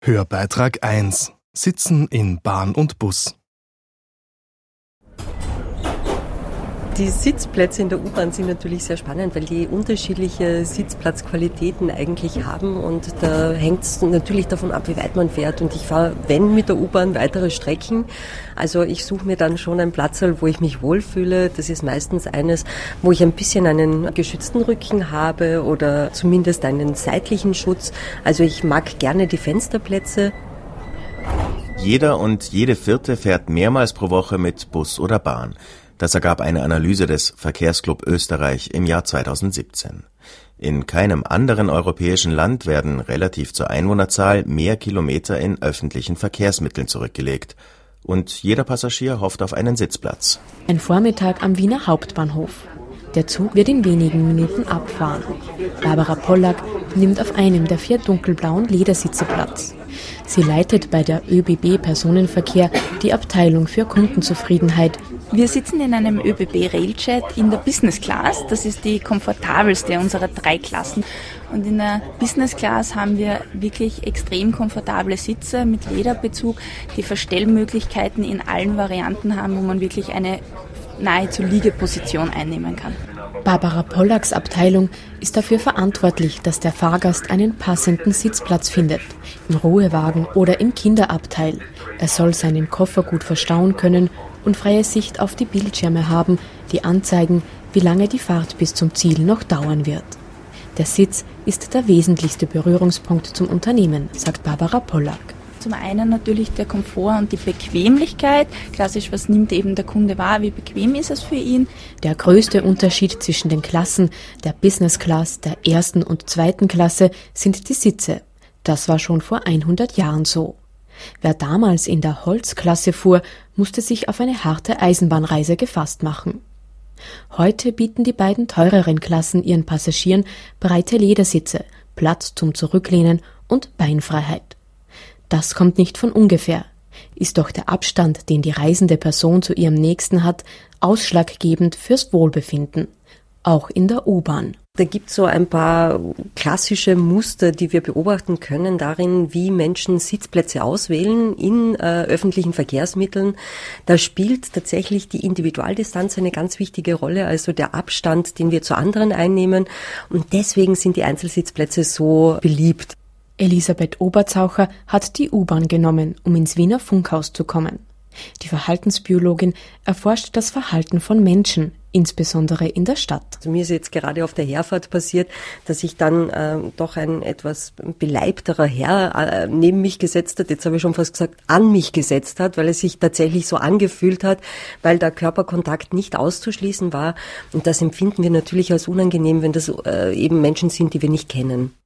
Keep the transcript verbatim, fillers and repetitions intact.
Hörbeitrag eins. Sitzen in Bahn und Bus. Die Sitzplätze in der U-Bahn sind natürlich sehr spannend, weil die unterschiedliche Sitzplatzqualitäten eigentlich haben und da hängt es natürlich davon ab, wie weit man fährt. Und ich fahre, wenn mit der U-Bahn, weitere Strecken. Also ich suche mir dann schon ein Platzl, wo ich mich wohlfühle. Das ist meistens eines, wo ich ein bisschen einen geschützten Rücken habe oder zumindest einen seitlichen Schutz. Also ich mag gerne die Fensterplätze. Jeder und jede Vierte fährt mehrmals pro Woche mit Bus oder Bahn. Das ergab eine Analyse des Verkehrsclub Österreich im Jahr zweitausendsiebzehn. In keinem anderen europäischen Land werden relativ zur Einwohnerzahl mehr Kilometer in öffentlichen Verkehrsmitteln zurückgelegt. Und jeder Passagier hofft auf einen Sitzplatz. Ein Vormittag am Wiener Hauptbahnhof. Der Zug wird in wenigen Minuten abfahren. Barbara Pollack nimmt auf einem der vier dunkelblauen Ledersitze Platz. Sie leitet bei der ÖBB Personenverkehr die Abteilung für Kundenzufriedenheit. Wir sitzen in einem ÖBB Railjet in der Business Class. Das ist die komfortabelste unserer drei Klassen. Und in der Business Class haben wir wirklich extrem komfortable Sitze mit Lederbezug, die Verstellmöglichkeiten in allen Varianten haben, wo man wirklich eine nahezu Liegeposition einnehmen kann. Barbara Pollacks Abteilung ist dafür verantwortlich, dass der Fahrgast einen passenden Sitzplatz findet, im Ruhewagen oder im Kinderabteil. Er soll seinen Koffer gut verstauen können und freie Sicht auf die Bildschirme haben, die anzeigen, wie lange die Fahrt bis zum Ziel noch dauern wird. Der Sitz ist der wesentlichste Berührungspunkt zum Unternehmen, sagt Barbara Pollack. Zum einen natürlich der Komfort und die Bequemlichkeit. Klassisch, was nimmt eben der Kunde wahr, wie bequem ist es für ihn? Der größte Unterschied zwischen den Klassen der Business Class, der ersten und zweiten Klasse, sind die Sitze. Das war schon vor hundert Jahren so. Wer damals in der Holzklasse fuhr, musste sich auf eine harte Eisenbahnreise gefasst machen. Heute bieten die beiden teureren Klassen ihren Passagieren breite Ledersitze, Platz zum Zurücklehnen und Beinfreiheit. Das kommt nicht von ungefähr. Ist doch der Abstand, den die reisende Person zu ihrem Nächsten hat, ausschlaggebend fürs Wohlbefinden. Auch in der U-Bahn. Da gibt es so ein paar klassische Muster, die wir beobachten können darin, wie Menschen Sitzplätze auswählen in äh, öffentlichen Verkehrsmitteln. Da spielt tatsächlich die Individualdistanz eine ganz wichtige Rolle, also der Abstand, den wir zu anderen einnehmen. Und deswegen sind die Einzelsitzplätze so beliebt. Elisabeth Oberzaucher hat die U-Bahn genommen, um ins Wiener Funkhaus zu kommen. Die Verhaltensbiologin erforscht das Verhalten von Menschen, insbesondere in der Stadt. Also mir ist jetzt gerade auf der Herfahrt passiert, dass sich dann äh, doch ein etwas beleibterer Herr äh, neben mich gesetzt hat, jetzt habe ich schon fast gesagt, an mich gesetzt hat, weil es sich tatsächlich so angefühlt hat, weil der Körperkontakt nicht auszuschließen war. Und das empfinden wir natürlich als unangenehm, wenn das äh, eben Menschen sind, die wir nicht kennen.